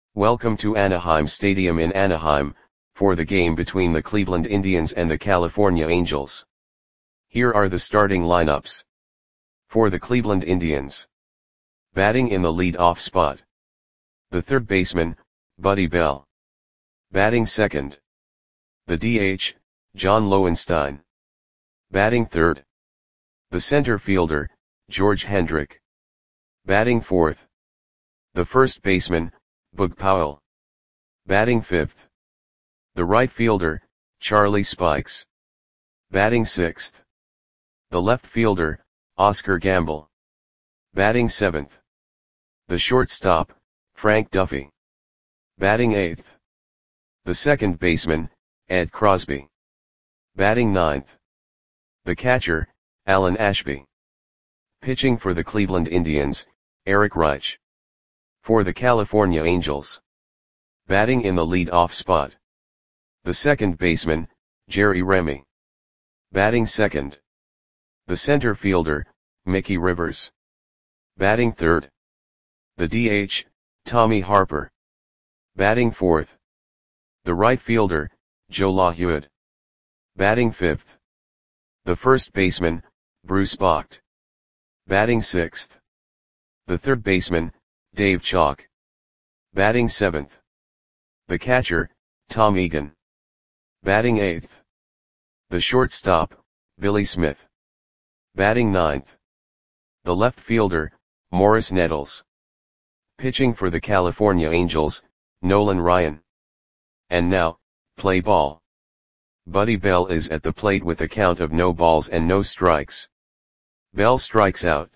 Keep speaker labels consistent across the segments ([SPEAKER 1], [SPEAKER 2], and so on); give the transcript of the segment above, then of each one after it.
[SPEAKER 1] Welcome to Anaheim Stadium in Anaheim, for the game between the Cleveland Indians and the California Angels. Here are the starting lineups. For the Cleveland Indians. Batting in the lead-off spot. The third baseman, Buddy Bell. Batting second. The DH, John Lowenstein. Batting third. The center fielder, George Hendrick. Batting fourth. The first baseman, Bug Powell. Batting fifth. The right fielder, Charlie Spikes. Batting sixth. The left fielder, Oscar Gamble. Batting seventh. The shortstop, Frank Duffy. Batting eighth. The second baseman, Ed Crosby. Batting ninth. The catcher, Alan Ashby. Pitching for the Cleveland Indians, Eric Reich. For the California Angels. Batting in the lead-off spot. The second baseman, Jerry Remy. Batting second. The center fielder, Mickey Rivers. Batting third. The DH, Tommy Harper. Batting fourth. The right fielder, Joe LaHude. Batting fifth. The first baseman, Bruce Bocht. Batting sixth. The third baseman, Dave Chalk. Batting seventh. The catcher, Tom Egan. Batting eighth. The shortstop, Billy Smith. Batting ninth. The left fielder, Morris Nettles. Pitching for the California Angels, Nolan Ryan. And now, play ball. Buddy Bell is at the plate with a count of no balls and no strikes. Bell strikes out.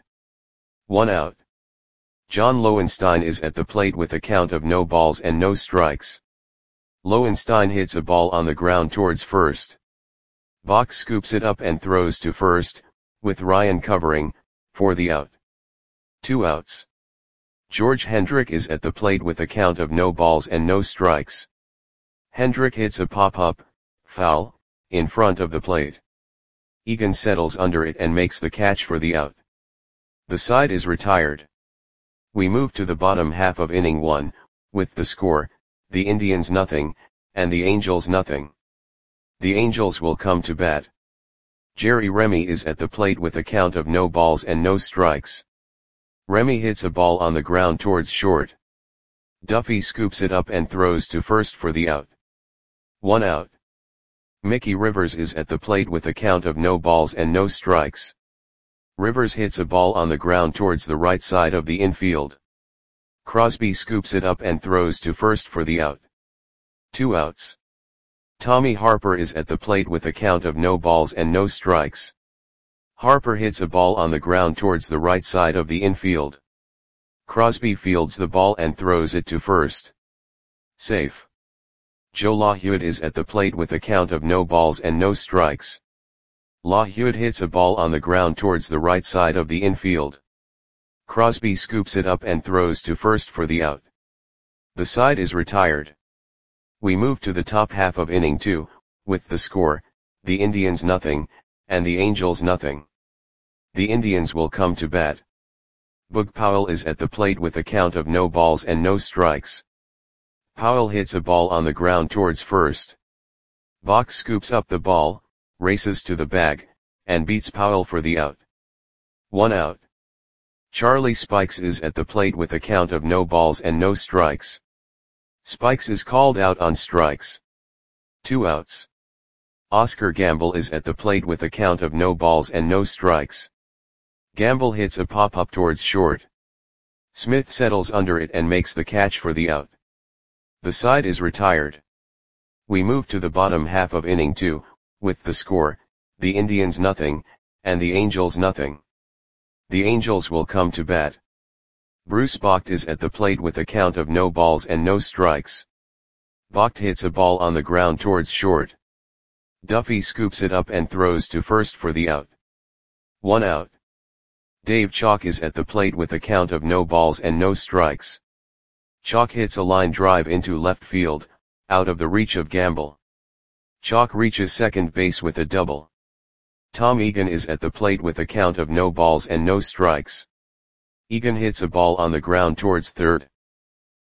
[SPEAKER 1] 1 out. John Lowenstein is at the plate with a count of no balls and no strikes. Lowenstein hits a ball on the ground towards first. Bocht scoops it up and throws to first, with Ryan covering, for the out. 2 outs. George Hendrick is at the plate with a count of no balls and no strikes. Hendrick hits a pop-up, foul, in front of the plate. Egan settles under it and makes the catch for the out. The side is retired. We move to the bottom half of inning 1, with the score, the Indians nothing, and the Angels nothing. The Angels will come to bat. Jerry Remy is at the plate with a count of no balls and no strikes. Remy hits a ball on the ground towards short. Duffy scoops it up and throws to first for the out. 1 out. Mickey Rivers is at the plate with a count of no balls and no strikes. Rivers hits a ball on the ground towards the right side of the infield. Crosby scoops it up and throws to first for the out. 2 outs. Tommy Harper is at the plate with a count of no balls and no strikes. Harper hits a ball on the ground towards the right side of the infield. Crosby fields the ball and throws it to first. Safe. Joe LaHude is at the plate with a count of no balls and no strikes. LaHude hits a ball on the ground towards the right side of the infield. Crosby scoops it up and throws to first for the out. The side is retired. We move to the top half of inning 2, with the score, the Indians nothing, and the Angels nothing. The Indians will come to bat. Bug Powell is at the plate with a count of no balls and no strikes. Powell hits a ball on the ground towards first. Bocht scoops up the ball, races to the bag, and beats Powell for the out. 1 out. Charlie Spikes is at the plate with a count of no balls and no strikes. Spikes is called out on strikes. 2 outs. Oscar Gamble is at the plate with a count of no balls and no strikes. Gamble hits a pop-up towards short. Smith settles under it and makes the catch for the out. The side is retired. We move to the bottom half of inning 2, with the score, the Indians nothing, and the Angels nothing. The Angels will come to bat. Bruce Bocht is at the plate with a count of no balls and no strikes. Bocht hits a ball on the ground towards short. Duffy scoops it up and throws to first for the out. 1 out. Dave Chalk is at the plate with a count of no balls and no strikes. Chalk hits a line drive into left field, out of the reach of Gamble. Chalk reaches second base with a double. Tom Egan is at the plate with a count of no balls and no strikes. Egan hits a ball on the ground towards third.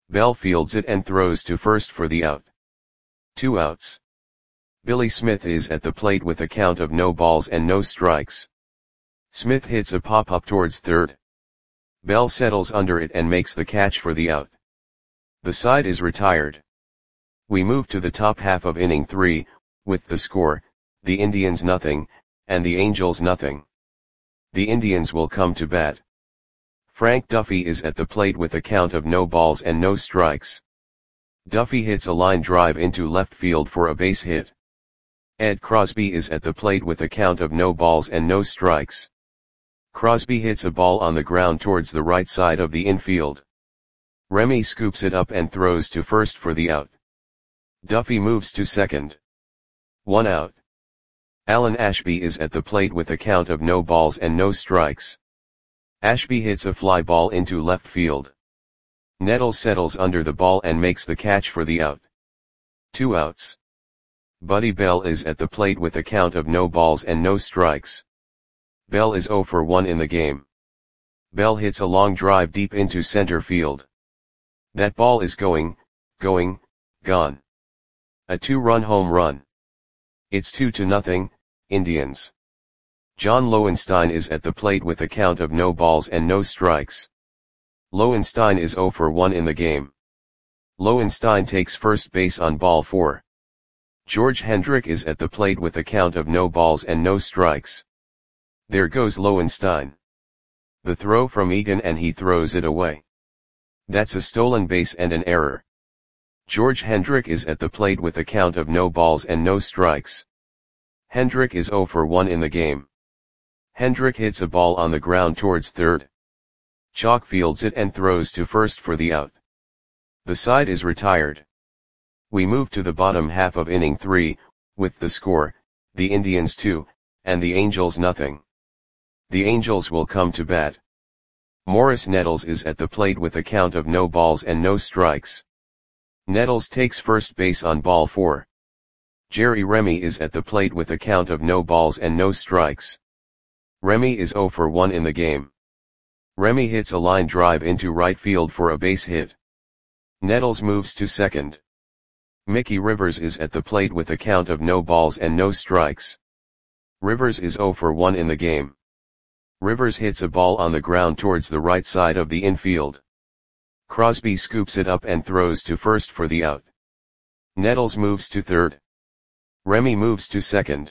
[SPEAKER 1] Bell fields it and throws to first for the out. 2 outs. Billy Smith is at the plate with a count of no balls and no strikes. Smith hits a pop-up towards third. Bell settles under it and makes the catch for the out. The side is retired. We move to the top half of inning 3, with the score, the Indians nothing, and the Angels nothing. The Indians will come to bat. Frank Duffy is at the plate with a count of no balls and no strikes. Duffy hits a line drive into left field for a base hit. Ed Crosby is at the plate with a count of no balls and no strikes. Crosby hits a ball on the ground towards the right side of the infield. Remy scoops it up and throws to first for the out. Duffy moves to second. 1 out. Alan Ashby is at the plate with a count of no balls and no strikes. Ashby hits a fly ball into left field. Nettles settles under the ball and makes the catch for the out. 2 outs. Buddy Bell is at the plate with a count of no balls and no strikes. Bell is 0 for 1 in the game. Bell hits a long drive deep into center field. That ball is gone. A 2-run home run. It's 2-0, Indians. John Lowenstein is at the plate with a count of no balls and no strikes. Lowenstein is 0 for 1 in the game. Lowenstein takes first base on ball 4. George Hendrick is at the plate with a count of no balls and no strikes. There goes Lowenstein. The throw from Egan and he throws it away. That's a stolen base and an error. George Hendrick is at the plate with a count of no balls and no strikes. Hendrick is 0 for 1 in the game. Hendrick hits a ball on the ground towards third. Chalk fields it and throws to first for the out. The side is retired. We move to the bottom half of inning 3, with the score, the Indians 2, and the Angels nothing. The Angels will come to bat. Morris Nettles is at the plate with a count of no balls and no strikes. Nettles takes first base on ball 4. Jerry Remy is at the plate with a count of no balls and no strikes. Remy is 0 for 1 in the game. Remy hits a line drive into right field for a base hit. Nettles moves to second. Mickey Rivers is at the plate with a count of no balls and no strikes. Rivers is 0 for 1 in the game. Rivers hits a ball on the ground towards the right side of the infield. Crosby scoops it up and throws to first for the out. Nettles moves to third. Remy moves to second.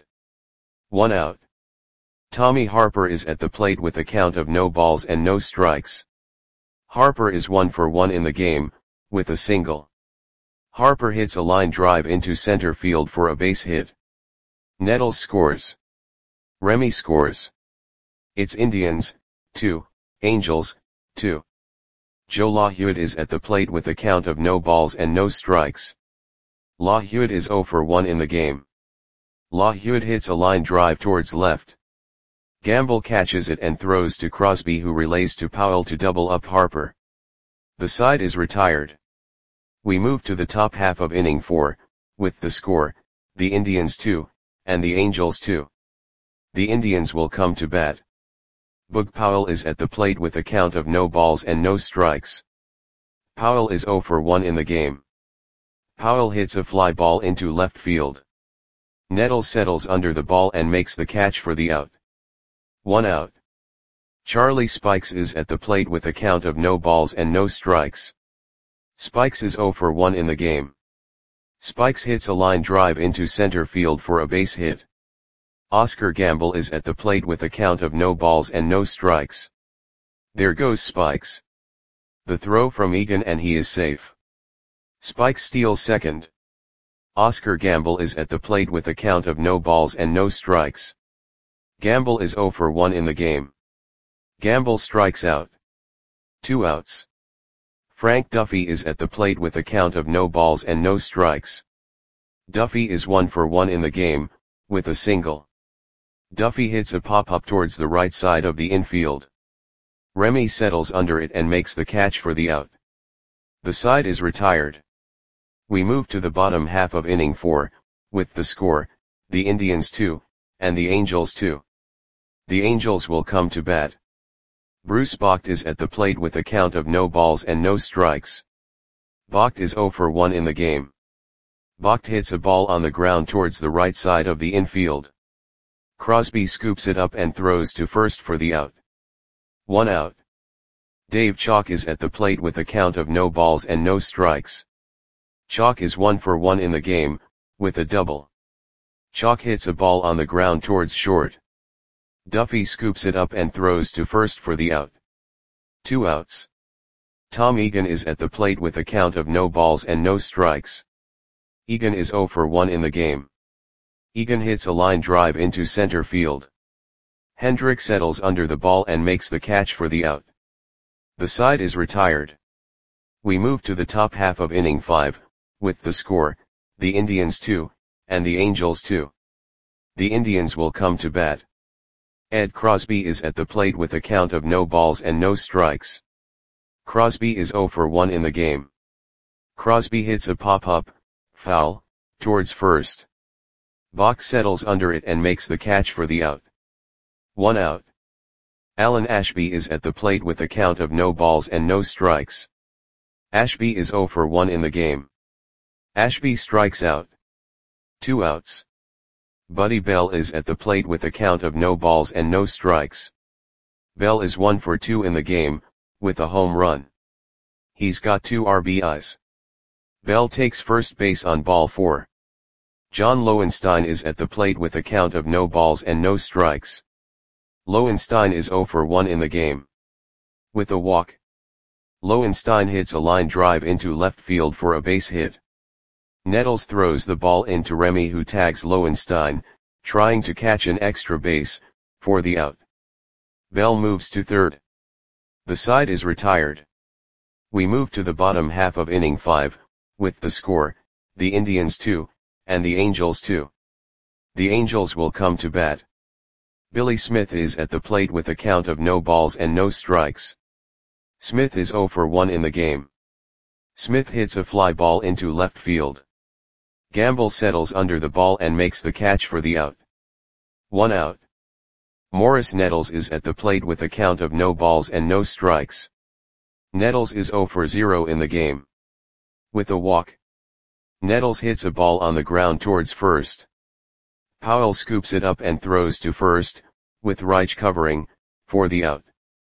[SPEAKER 1] 1 out. Tommy Harper is at the plate with a count of no balls and no strikes. Harper is 1 for 1 in the game, with a single. Harper hits a line drive into center field for a base hit. Nettles scores. Remy scores. It's Indians, 2, Angels, 2. Joe LaHewitt is at the plate with a count of no balls and no strikes. LaHewitt is 0 for 1 in the game. LaHewitt hits a line drive towards left. Gamble catches it and throws to Crosby, who relays to Powell to double up Harper. The side is retired. We move to the top half of inning 4, with the score, the Indians 2, and the Angels 2. The Indians will come to bat. Boog Powell is at the plate with a count of no balls and no strikes. Powell is 0 for 1 in the game. Powell hits a fly ball into left field. Nettles settles under the ball and makes the catch for the out. 1 out. Charlie Spikes is at the plate with a count of no balls and no strikes. Spikes is 0 for 1 in the game. Spikes hits a line drive into center field for a base hit. Oscar Gamble is at the plate with a count of no balls and no strikes. There goes Spikes. The throw from Egan and he is safe. Spikes steals second. Oscar Gamble is at the plate with a count of no balls and no strikes. Gamble is 0 for 1 in the game. Gamble strikes out. 2 outs. Frank Duffy is at the plate with a count of no balls and no strikes. Duffy is 1 for 1 in the game, with a single. Duffy hits a pop-up towards the right side of the infield. Remy settles under it and makes the catch for the out. The side is retired. We move to the bottom half of inning 4, with the score, the Indians 2, and the Angels 2. The Angels will come to bat. Bruce Bocht is at the plate with a count of no balls and no strikes. Vogt is 0 for 1 in the game. Vogt hits a ball on the ground towards the right side of the infield. Crosby scoops it up and throws to first for the out. 1 out. Dave Chalk is at the plate with a count of no balls and no strikes. Chalk is 1 for 1 in the game, with a double. Chalk hits a ball on the ground towards short. Duffy scoops it up and throws to first for the out. 2 outs. Tom Egan is at the plate with a count of no balls and no strikes. Egan is 0 for 1 in the game. Egan hits a line drive into center field. Hendrick settles under the ball and makes the catch for the out. The side is retired. We move to the top half of inning 5, with the score, the Indians 2, and the Angels 2. The Indians will come to bat. Ed Crosby is at the plate with a count of no balls and no strikes. Crosby is 0 for 1 in the game. Crosby hits a pop-up, foul, towards first. Bach settles under it and makes the catch for the out. 1 out. Alan Ashby is at the plate with a count of no balls and no strikes. Ashby is 0 for 1 in the game. Ashby strikes out. 2 outs. Buddy Bell is at the plate with a count of no balls and no strikes. Bell is 1 for 2 in the game, with a home run. He's got 2 RBIs. Bell takes first base on ball 4. John Lowenstein is at the plate with a count of no balls and no strikes. Lowenstein is 0 for 1 in the game. With a walk. Lowenstein hits a line drive into left field for a base hit. Nettles throws the ball into Remy, who tags Lowenstein, trying to catch an extra base, for the out. Bell moves to third. The side is retired. We move to the bottom half of inning 5, with the score, the Indians 2, and the Angels 2. The Angels will come to bat. Billy Smith is at the plate with a count of no balls and no strikes. Smith is 0 for 1 in the game. Smith hits a fly ball into left field. Gamble settles under the ball and makes the catch for the out. 1 out. Morris Nettles is at the plate with a count of no balls and no strikes. Nettles is 0 for 0 in the game. With a walk. Nettles hits a ball on the ground towards first. Powell scoops it up and throws to first, with Reich covering, for the out.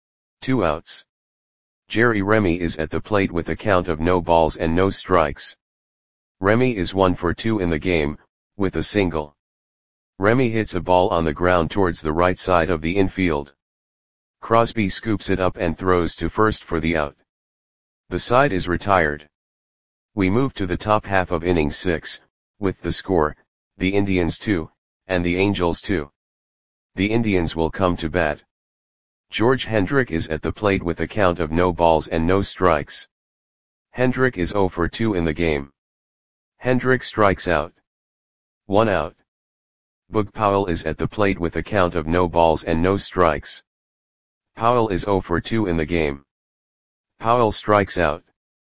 [SPEAKER 1] 2 outs. Jerry Remy is at the plate with a count of no balls and no strikes. Remy is 1 for 2 in the game, with a single. Remy hits a ball on the ground towards the right side of the infield. Crosby scoops it up and throws to first for the out. The side is retired. We move to the top half of inning 6, with the score, the Indians 2, and the Angels 2. The Indians will come to bat. George Hendrick is at the plate with a count of no balls and no strikes. Hendrick is 0 for 2 in the game. Hendrick strikes out. 1 out. Boog Powell is at the plate with a count of no balls and no strikes. Powell is 0 for 2 in the game. Powell strikes out.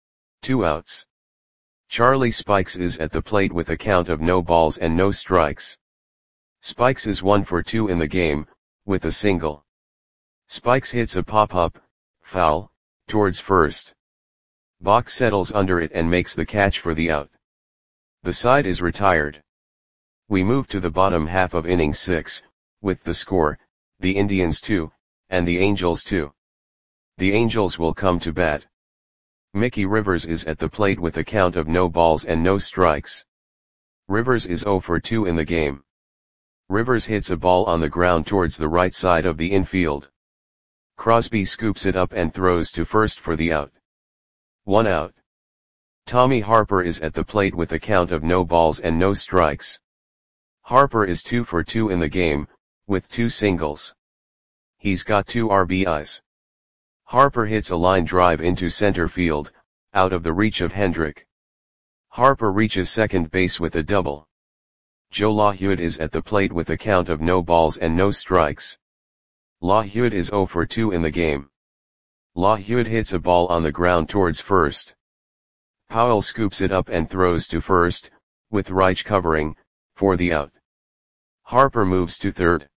[SPEAKER 1] 2 outs. Charlie Spikes is at the plate with a count of no balls and no strikes. Spikes is 1 for 2 in the game, with a single. Spikes hits a pop-up, foul, towards first. Bach settles under it and makes the catch for the out. The side is retired. We move to the bottom half of inning 6, with the score, the Indians 2, and the Angels 2. The Angels will come to bat. Mickey Rivers is at the plate with a count of no balls and no strikes. Rivers is 0 for 2 in the game. Rivers hits a ball on the ground towards the right side of the infield. Crosby scoops it up and throws to first for the out. 1 out. Tommy Harper is at the plate with a count of no balls and no strikes. Harper is 2 for 2 in the game, with 2 singles. He's got 2 RBIs. Harper hits a line drive into center field, out of the reach of Hendrick. Harper reaches second base with a double. Joe LaHude is at the plate with a count of no balls and no strikes. LaHude is 0 for 2 in the game. LaHude hits a ball on the ground towards first. Powell scoops it up and throws to first, with Reich covering, for the out. Harper moves to third.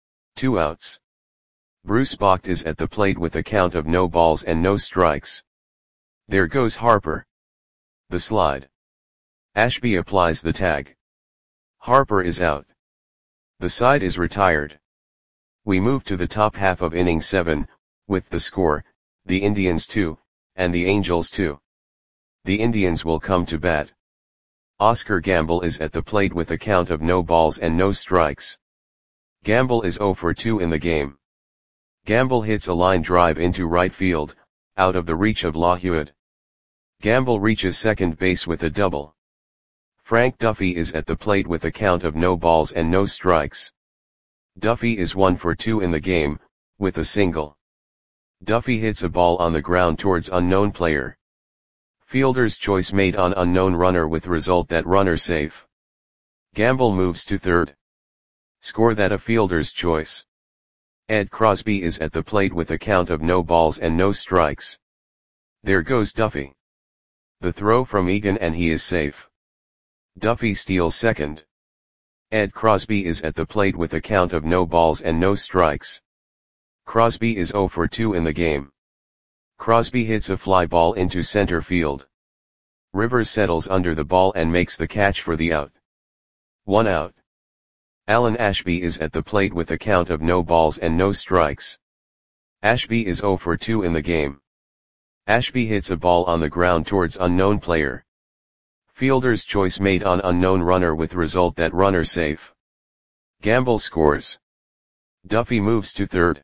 [SPEAKER 1] 2 outs. Bruce Bocht is at the plate with a count of no balls and no strikes. There goes Harper. The slide. Ashby applies the tag. Harper is out. The side is retired. We move to the top half of inning 7, with the score, the Indians 2, and the Angels 2. The Indians will come to bat. Oscar Gamble is at the plate with a count of no balls and no strikes. Gamble is 0 for 2 in the game. Gamble hits a line drive into right field, out of the reach of LaHuad. Gamble reaches second base with a double. Frank Duffy is at the plate with a count of no balls and no strikes. Duffy is 1 for 2 in the game, with a single. Duffy hits a ball on the ground towards unknown player. Fielder's choice made on unknown runner with result that runner safe. Gamble moves to third. Score that a fielder's choice. Ed Crosby is at the plate with a count of no balls and no strikes. There goes Duffy. The throw from Egan and he is safe. Duffy steals second. Ed Crosby is at the plate with a count of no balls and no strikes. Crosby is 0 for 2 in the game. Crosby hits a fly ball into center field. Rivers settles under the ball and makes the catch for the out. 1 out. Alan Ashby is at the plate with a count of no balls and no strikes. Ashby is 0 for 2 in the game. Ashby hits a ball on the ground towards unknown player. Fielder's choice made on unknown runner with result that runner safe. Gamble scores. Duffy moves to third.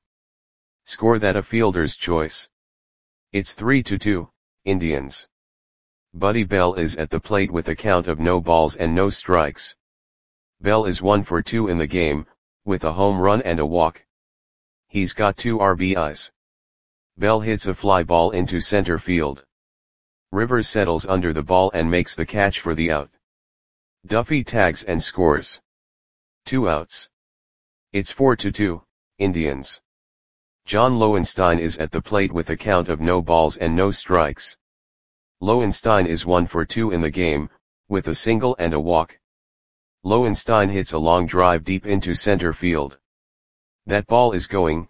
[SPEAKER 1] Score that a fielder's choice. It's 3-2, Indians. Buddy Bell is at the plate with a count of no balls and no strikes. Bell is 1 for 2 in the game, with a home run and a walk. He's got 2 RBIs. Bell hits a fly ball into center field. Rivers settles under the ball and makes the catch for the out. Duffy tags and scores. 2 outs. It's 4-2, Indians. John Lowenstein is at the plate with a count of no balls and no strikes. Lowenstein is 1 for 2 in the game, with a single and a walk. Lowenstein hits a long drive deep into center field. That ball is gone.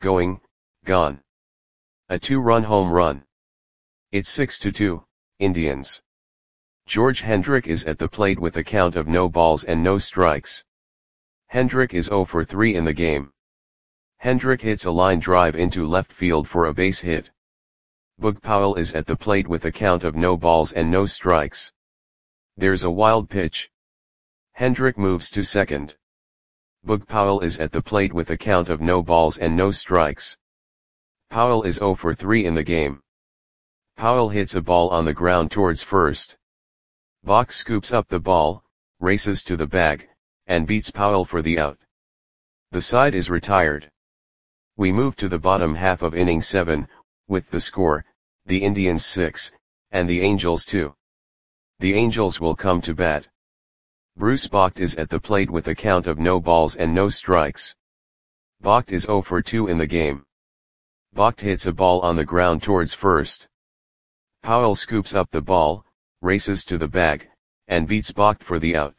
[SPEAKER 1] A 2-run home run. It's 6-2, Indians. George Hendrick is at the plate with a count of no balls and no strikes. Hendrick is 0 for 3 in the game. Hendrick hits a line drive into left field for a base hit. Boog Powell is at the plate with a count of no balls and no strikes. There's a wild pitch. Hendrick moves to second. Boog Powell is at the plate with a count of no balls and no strikes. Powell is 0 for 3 in the game. Powell hits a ball on the ground towards first. Bach scoops up the ball, races to the bag, and beats Powell for the out. The side is retired. We move to the bottom half of inning 7, with the score, the Indians 6, and the Angels 2. The Angels will come to bat. Bruce Bocht is at the plate with a count of no balls and no strikes. Bocht is 0 for 2 in the game. Bocht hits a ball on the ground towards first. Powell scoops up the ball, races to the bag, and beats Bocht for the out.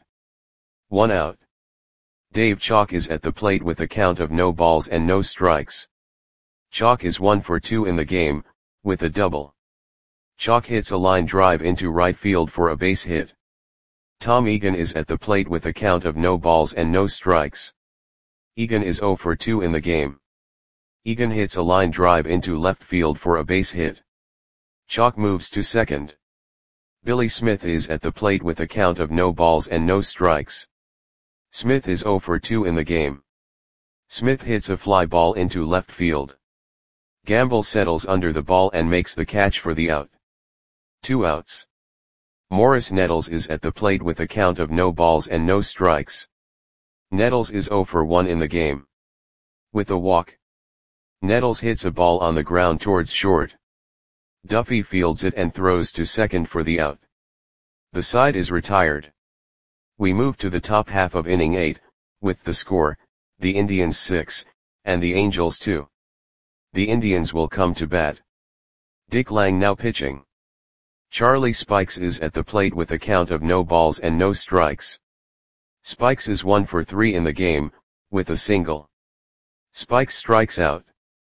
[SPEAKER 1] 1 out. Dave Chalk is at the plate with a count of no balls and no strikes. Chalk is 1 for 2 in the game, with a double. Chalk hits a line drive into right field for a base hit. Tom Egan is at the plate with a count of no balls and no strikes. Egan is 0 for 2 in the game. Egan hits a line drive into left field for a base hit. Chalk moves to second. Billy Smith is at the plate with a count of no balls and no strikes. Smith is 0 for 2 in the game. Smith hits a fly ball into left field. Gamble settles under the ball and makes the catch for the out. 2 outs. Morris Nettles is at the plate with a count of no balls and no strikes. Nettles is 0 for 1 in the game. With a walk. Nettles hits a ball on the ground towards short. Duffy fields it and throws to second for the out. The side is retired. We move to the top half of inning 8, with the score, the Indians 6, and the Angels 2. The Indians will come to bat. Dick Lang now pitching. Charlie Spikes is at the plate with a count of no balls and no strikes. Spikes is 1 for 3 in the game, with a single. Spikes strikes out.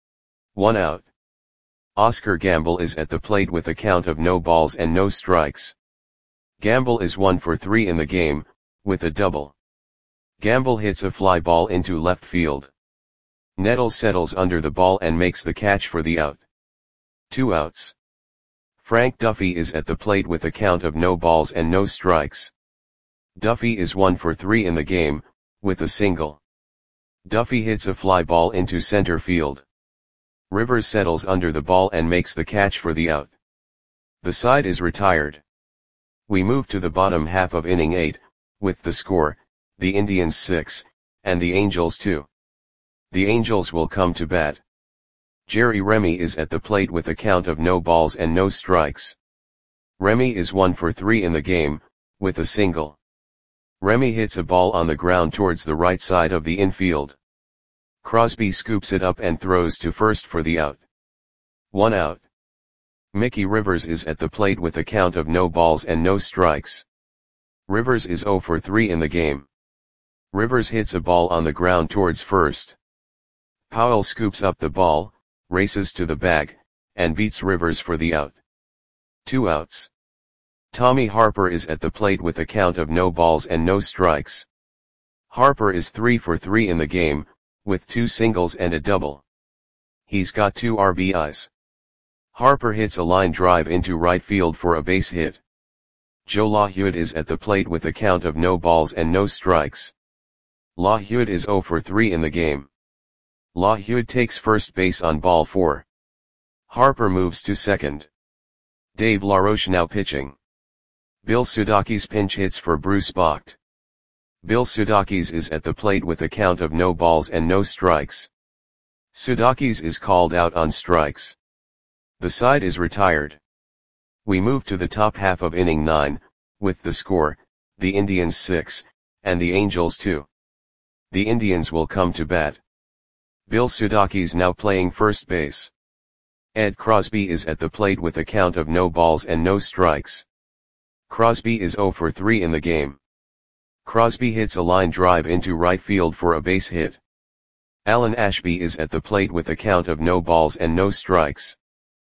[SPEAKER 1] 1 out. Oscar Gamble is at the plate with a count of no balls and no strikes. Gamble is 1 for 3 in the game, with a double. Gamble hits a fly ball into left field. Nettles settles under the ball and makes the catch for the out. 2 outs. Frank Duffy is at the plate with a count of no balls and no strikes. Duffy is 1 for 3 in the game, with a single. Duffy hits a fly ball into center field. Rivers settles under the ball and makes the catch for the out. The side is retired. We move to the bottom half of inning 8, with the score, the Indians 6, and the Angels 2. The Angels will come to bat. Jerry Remy is at the plate with a count of no balls and no strikes. Remy is 1 for 3 in the game, with a single. Remy hits a ball on the ground towards the right side of the infield. Crosby scoops it up and throws to first for the out. 1 out. Mickey Rivers is at the plate with a count of no balls and no strikes. Rivers is 0 for 3 in the game. Rivers hits a ball on the ground towards first. Powell scoops up the ball, races to the bag, and beats Rivers for the out. 2 outs. Tommy Harper is at the plate with a count of no balls and no strikes. Harper is 3 for 3 in the game, with 2 singles and a double. He's got 2 RBIs. Harper hits a line drive into right field for a base hit. Joe LaHude is at the plate with a count of no balls and no strikes. LaHude is 0 for 3 in the game. LaHude takes first base on ball 4. Harper moves to second. Dave LaRoche now pitching. Bill Sudakis pinch hits for Bruce Bocht. Bill Sudakis is at the plate with a count of no balls and no strikes. Sudakis is called out on strikes. The side is retired. We move to the top half of inning 9, with the score, the Indians 6, and the Angels 2. The Indians will come to bat. Bill Sudakis now playing first base. Ed Crosby is at the plate with a count of no balls and no strikes. Crosby is 0 for 3 in the game. Crosby hits a line drive into right field for a base hit. Alan Ashby is at the plate with a count of no balls and no strikes.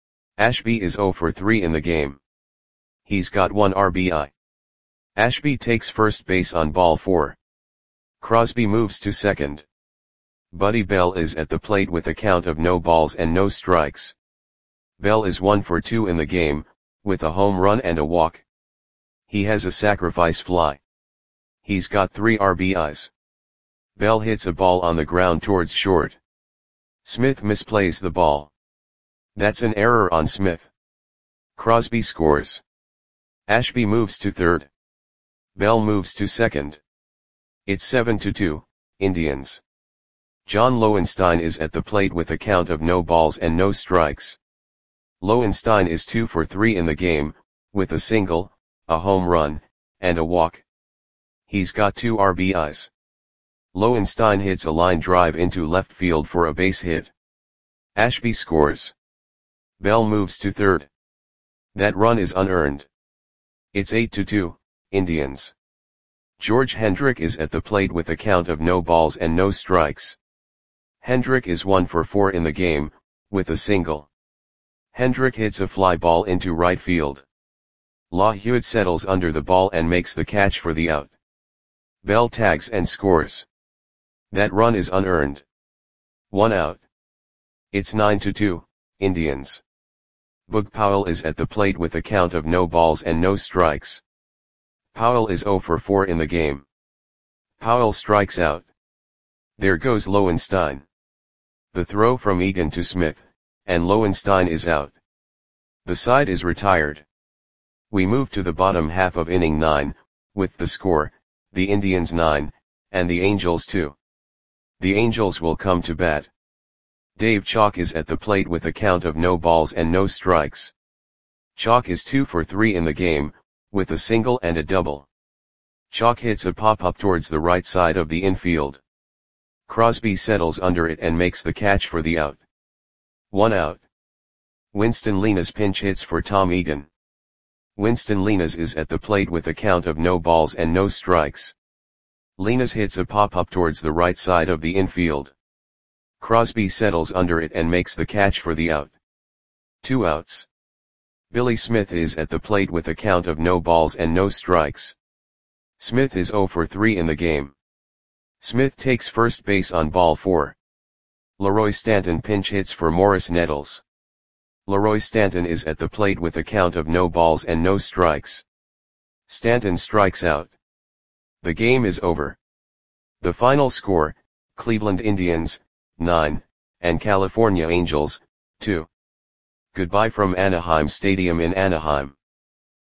[SPEAKER 1] Ashby is 0 for 3 in the game. He's got 1 RBI. Ashby takes first base on ball 4. Crosby moves to second. Buddy Bell is at the plate with a count of no balls and no strikes. Bell is 1 for 2 in the game, with a home run and a walk. He has a sacrifice fly. He's got 3 RBIs. Bell hits a ball on the ground towards short. Smith misplays the ball. That's an error on Smith. Crosby scores. Ashby moves to third. Bell moves to second. It's 7-2, Indians. John Lowenstein is at the plate with a count of no balls and no strikes. Lowenstein is 2 for 3 in the game, with a single, a home run, and a walk. He's got 2 RBIs. Lowenstein hits a line drive into left field for a base hit. Ashby scores. Bell moves to third. That run is unearned. It's 8-2, Indians. George Hendrick is at the plate with a count of no balls and no strikes. Hendrick is 1 for 4 in the game, with a single. Hendrick hits a fly ball into right field. LaHude settles under the ball and makes the catch for the out. Bell tags and scores. That run is unearned. 1 out. It's 9-2, Indians. Boog Powell is at the plate with a count of no balls and no strikes. Powell is 0 for 4 in the game. Powell strikes out. There goes Lowenstein. The throw from Egan to Smith, and Lowenstein is out. The side is retired. We move to the bottom half of inning 9, with the score, the Indians 9, and the Angels 2. The Angels will come to bat. Dave Chalk is at the plate with a count of no balls and no strikes. Chalk is 2 for 3 in the game, with a single and a double. Chalk hits a pop-up towards the right side of the infield. Crosby settles under it and makes the catch for the out. 1 out. Winston Linas pinch hits for Tom Egan. Winston Linas is at the plate with a count of no balls and no strikes. Linas hits a pop-up towards the right side of the infield. Crosby settles under it and makes the catch for the out. 2 outs. Billy Smith is at the plate with a count of no balls and no strikes. Smith is 0 for 3 in the game. Smith takes first base on ball 4. Leroy Stanton pinch hits for Morris Nettles. Leroy Stanton is at the plate with a count of no balls and no strikes. Stanton strikes out. The game is over. The final score, Cleveland Indians, 9, and California Angels, 2. Goodbye from Anaheim Stadium in Anaheim.